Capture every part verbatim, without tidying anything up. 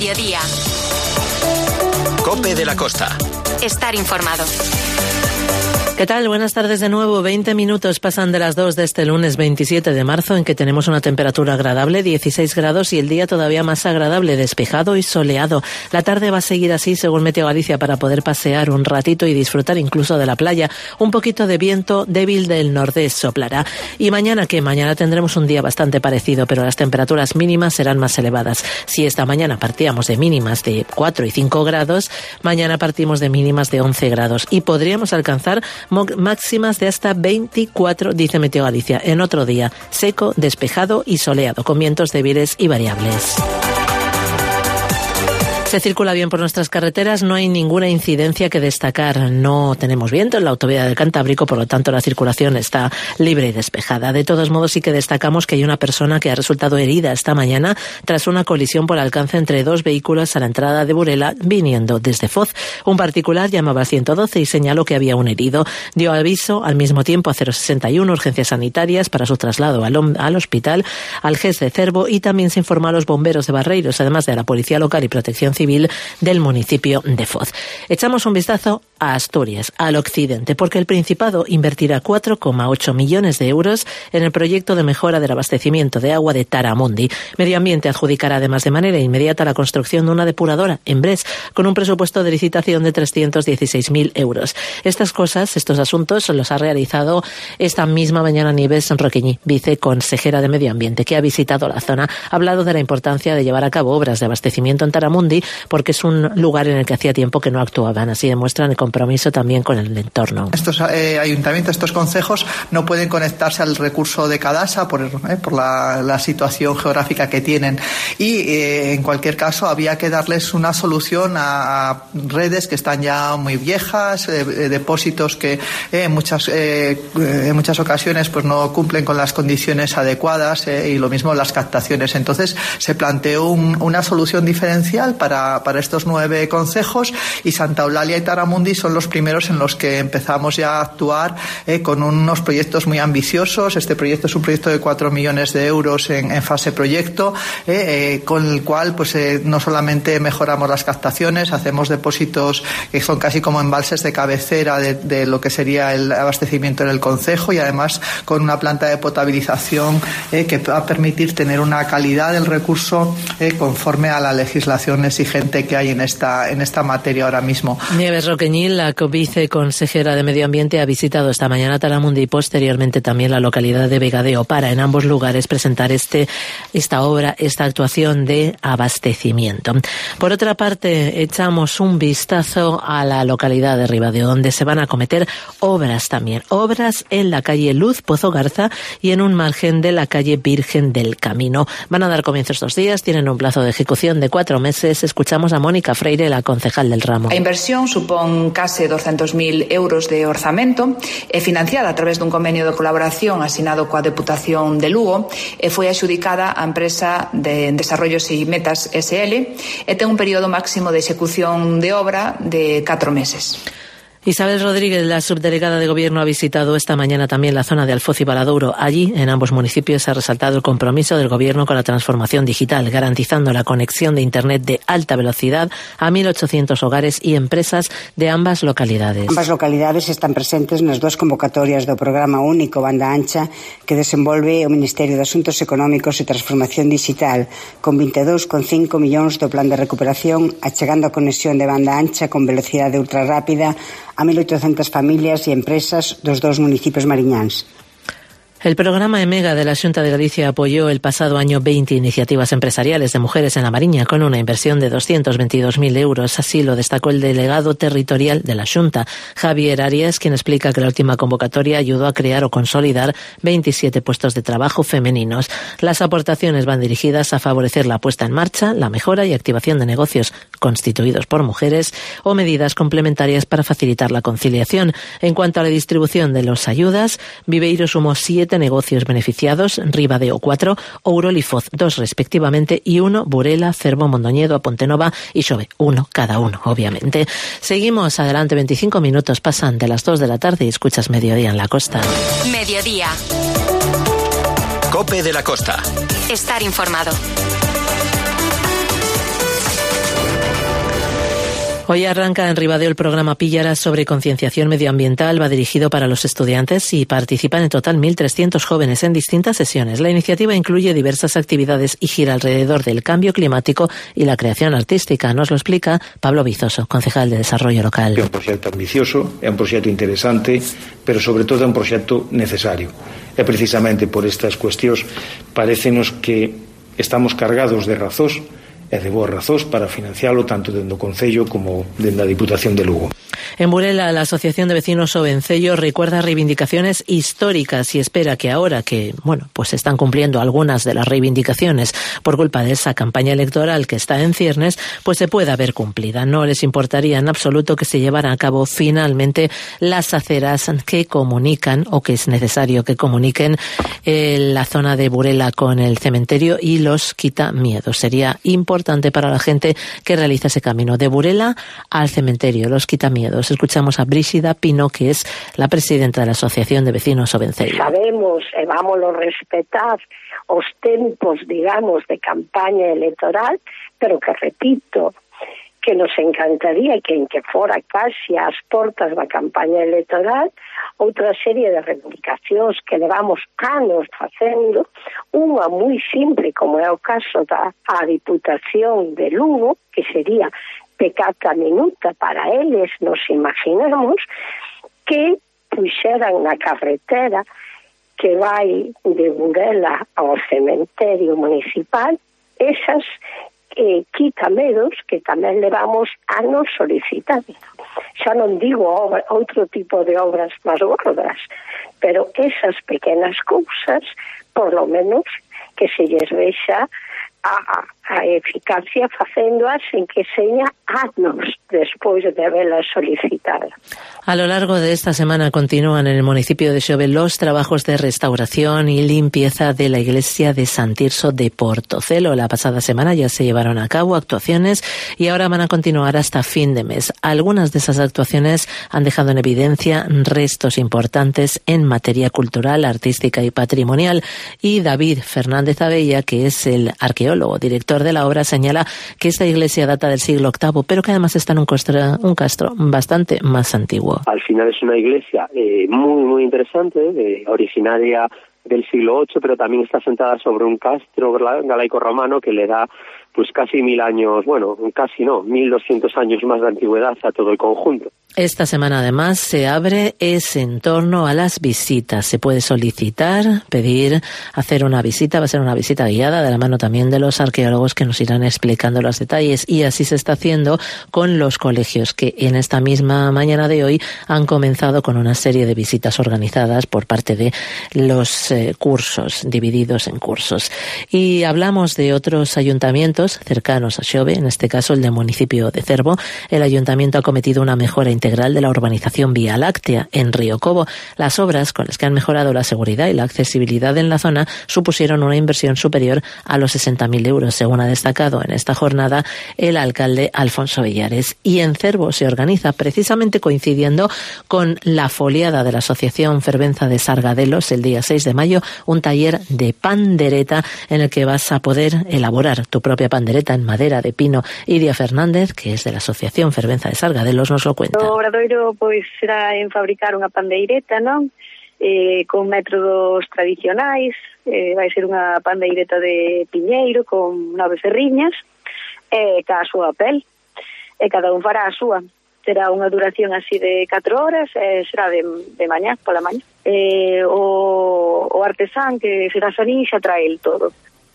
Mediodía. COPE de la Costa. Estar informado. ¿Qué tal? Buenas tardes de nuevo. veinte minutos pasan de las dos de este lunes veintisiete de marzo, en que tenemos una temperatura agradable, dieciséis grados, y el día todavía más agradable, despejado y soleado. La tarde va a seguir así, según Meteo Galicia, para poder pasear un ratito y disfrutar incluso de la playa. Un poquito de viento débil del nordés soplará. Y mañana, ¿qué? Mañana tendremos un día bastante parecido, pero las temperaturas mínimas serán más elevadas. Si esta mañana partíamos de mínimas de cuatro y cinco grados, mañana partimos de mínimas de once grados. Y podríamos alcanzar máximas de hasta veinticuatro, dice Meteo Galicia, en otro día seco, despejado y soleado, con vientos débiles y variables. Se circula bien por nuestras carreteras, no hay ninguna incidencia que destacar. No tenemos viento en la autovía del Cantábrico, por lo tanto la circulación está libre y despejada. De todos modos, sí que destacamos que hay una persona que ha resultado herida esta mañana tras una colisión por alcance entre dos vehículos a la entrada de Burela, viniendo desde Foz. Un particular llamaba al ciento doce y señaló que había un herido. Dio aviso al mismo tiempo a cero sesenta y uno, urgencias sanitarias, para su traslado al, al hospital, al G E S de Cervo, y también se informó a los bomberos de Barreiros, además de a la Policía Local y Protección Civil del municipio de Foz. Echamos un vistazo a Asturias, al occidente, porque el Principado invertirá cuatro coma ocho millones de euros en el proyecto de mejora del abastecimiento de agua de Taramundi. Medio Ambiente adjudicará además de manera inmediata la construcción de una depuradora en Bres, con un presupuesto de licitación de trescientos dieciséis mil euros. Estas cosas, estos asuntos, los ha realizado esta misma mañana Nieves Roqueñi, viceconsejera de Medio Ambiente, que ha visitado la zona. Ha hablado de la importancia de llevar a cabo obras de abastecimiento en Taramundi, porque es un lugar en el que hacía tiempo que no actuaban. Así demuestran el compromiso también con el entorno. Estos eh, ayuntamientos, estos concejos, no pueden conectarse al recurso de Cadasa por, eh, por la, la situación geográfica que tienen. Y eh, en cualquier caso había que darles una solución a, a redes que están ya muy viejas, eh, depósitos que eh, en muchas eh, en muchas ocasiones pues no cumplen con las condiciones adecuadas, eh, y lo mismo las captaciones. Entonces se planteó un, una solución diferencial para para estos nueve concejos, y Santa Eulalia y Taramundi son los primeros en los que empezamos ya a actuar eh, con unos proyectos muy ambiciosos. Este proyecto es un proyecto de cuatro millones de euros en, en fase proyecto, eh, eh, con el cual pues eh, no solamente mejoramos las captaciones, hacemos depósitos que son casi como embalses de cabecera de, de lo que sería el abastecimiento en el concejo, y además con una planta de potabilización eh, que va a permitir tener una calidad del recurso eh, conforme a la legislación exigente que hay en esta en esta materia ahora mismo. Nieves Roqueñi, la viceconsejera de Medio Ambiente, ha visitado esta mañana Taramundi y posteriormente también la localidad de Vegadeo, para en ambos lugares presentar este esta obra, esta actuación de abastecimiento. Por otra parte, echamos un vistazo a la localidad de Ribadeo, donde se van a acometer obras también, obras en la calle Luz Pozo Garza y en un margen de la calle Virgen del Camino. Van a dar comienzo estos días, tienen un plazo de ejecución de cuatro meses. Escuchamos a Mónica Freire, la concejal del ramo. A inversión supón case doscientos mil euros de orzamento, e financiada a través dun convenio de colaboración asinado coa Deputación de Lugo, e foi axudicada á empresa de Desarrollos e Metas S L, e ten un período máximo de execución de obra de catro meses. Isabel Rodríguez, la subdelegada de Gobierno, ha visitado esta mañana también la zona de Alfoz y Valadouro. Allí, en ambos municipios, se ha resaltado el compromiso del Gobierno con la transformación digital, garantizando la conexión de Internet de alta velocidad a mil ochocientos hogares y empresas de ambas localidades. Ambas localidades están presentes nas dúas convocatorias do Programa Único Banda Ancha que desenvolve o Ministerio de Asuntos Económicos e Transformación Digital, con veintidós coma cinco millóns do Plan de Recuperación, achegando a conexión de banda ancha con velocidade ultrarrápida a mil ochocientas familias e empresas dos dous municipios mariñáns. El programa EMEGA de la Xunta de Galicia apoyó el pasado año veinte iniciativas empresariales de mujeres en la Mariña con una inversión de doscientos veintidós mil euros. Así lo destacó el delegado territorial de la Xunta, Javier Arias, quien explica que la última convocatoria ayudó a crear o consolidar veintisiete puestos de trabajo femeninos. Las aportaciones van dirigidas a favorecer la puesta en marcha, la mejora y activación de negocios constituidos por mujeres o medidas complementarias para facilitar la conciliación. En cuanto a la distribución de las ayudas, Viveiro sumó siete negocios beneficiados, Ribadeo cuatro, Ourol y Foz dos respectivamente, y uno Burela, Cervo, Mondoñedo, Pontenova y Xove, uno cada uno, obviamente. Seguimos adelante, veinticinco minutos pasan de las dos de la tarde y escuchas Mediodía en la Costa. Mediodía. COPE de la Costa. Estar informado. Hoy arranca en Ribadeo el programa Píllaras sobre concienciación medioambiental. Va dirigido para los estudiantes y participan en total mil trescientos jóvenes en distintas sesiones. La iniciativa incluye diversas actividades y gira alrededor del cambio climático y la creación artística. Nos lo explica Pablo Vizoso, concejal de Desarrollo Local. É un proxecto ambicioso, é un proxecto interesante, pero sobre todo é un proxecto necesario. E precisamente por estas cuestións parécenos que estamos cargados de razóns e de boas razóns para financialo tanto dende o Concello como dende a Diputación de Lugo. En Burela, la Asociación de Vecinos Ovencello recuerda reivindicaciones históricas y espera que ahora que, bueno, pues se están cumpliendo algunas de las reivindicaciones por culpa de esa campaña electoral que está en ciernes, pues se pueda ver cumplida. No les importaría en absoluto que se llevaran a cabo finalmente las aceras que comunican, o que es necesario que comuniquen, eh, la zona de Burela con el cementerio y los quitamiedos. Sería importante para la gente que realiza ese camino de Burela al cementerio, los quitamiedos. Escuchamos a Brígida Pino, que es la presidenta de la Asociación de Vecinos Ovencello. Sabemos e vámoslo respetar os tempos, digamos, de campaña electoral, pero que, repito, que nos encantaría que en que fora casi ás portas da campaña electoral outra serie de reivindicacións que levamos anos facendo, unha moi simple, como é o caso da a Diputación de Lugo, que sería pecata minuta para eles, nos imaginamos, que puxeran na carretera que vai de Burela ao cementerio municipal esas eh, quitamedos que tamén levamos anos solicitando. Xa non digo obra, outro tipo de obras máis gordas, pero esas pequenas cousas, por lo menos, que se lles vexa a, a eficacia facéndoas en que seña anos despois de haberlas solicitado. A lo largo de esta semana continúan en el municipio de Xove los trabajos de restauración y limpieza de la iglesia de San Tirso de Portocelo. La pasada semana ya se llevaron a cabo actuaciones y ahora van a continuar hasta fin de mes. Algunas de esas actuaciones han dejado en evidencia restos importantes en materia cultural, artística y patrimonial. Y David Fernández Abella, que es el arqueólogo, director de la obra, señala que esta iglesia data del siglo octavo, pero que además está en un castro, un castro bastante más antiguo. Al final es una iglesia eh, muy muy interesante, eh, originaria del siglo ocho, pero también está sentada sobre un castro galaico romano que le da pues casi mil años, bueno, casi no, mil doscientos años más de antigüedad a todo el conjunto. Esta semana además se abre ese en torno a las visitas. Se puede solicitar, pedir, hacer una visita, va a ser una visita guiada de la mano también de los arqueólogos que nos irán explicando los detalles, y así se está haciendo con los colegios que en esta misma mañana de hoy han comenzado con una serie de visitas organizadas por parte de los eh, cursos, divididos en cursos. Y hablamos de otros ayuntamientos cercanos a Xove, en este caso el del municipio de Cervo. El ayuntamiento ha cometido una mejora integral de la urbanización Vía Láctea en Río Cobo. Las obras, con las que han mejorado la seguridad y la accesibilidad en la zona, supusieron una inversión superior a los sesenta mil euros, según ha destacado en esta jornada el alcalde Alfonso Villares. Y en Cervo se organiza, precisamente coincidiendo con la foliada de la Asociación Fervenza de Sargadelos, el día seis de mayo, un taller de pandereta en el que vas a poder elaborar tu propia pandereta en madera de pino. Iria Fernández, que es de la Asociación Fervenza de Sargadelos, nos lo cuenta. O obradoiro pois será en fabricar unha pandeireta, non? Eh, con métodos tradicionais, eh, vai ser unha pandeireta de piñeiro con nove ferriñas, e eh, ca a súa pel, e cada un fará a súa. Terá unha duración así de catro horas, e será de, de mañá, pola mañá. Eh, o, o artesán, que será Sanín, xa trae el todo.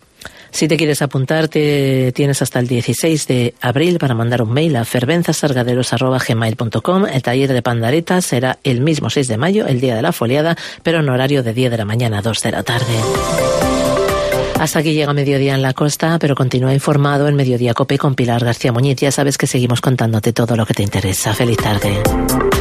Si te quieres apuntarte, tienes hasta el dieciséis de abril para mandar un mail a fervenzasargadelos arroba gmail punto com. El taller de panderetas será el mismo seis de mayo, el día de la foliada, pero en horario de diez de la mañana a dos de la tarde. Hasta aquí llega Mediodía en la Costa, pero continúa informado en Mediodía Cope con Pilar García Muñiz. Ya sabes que seguimos contándote todo lo que te interesa. Feliz tarde.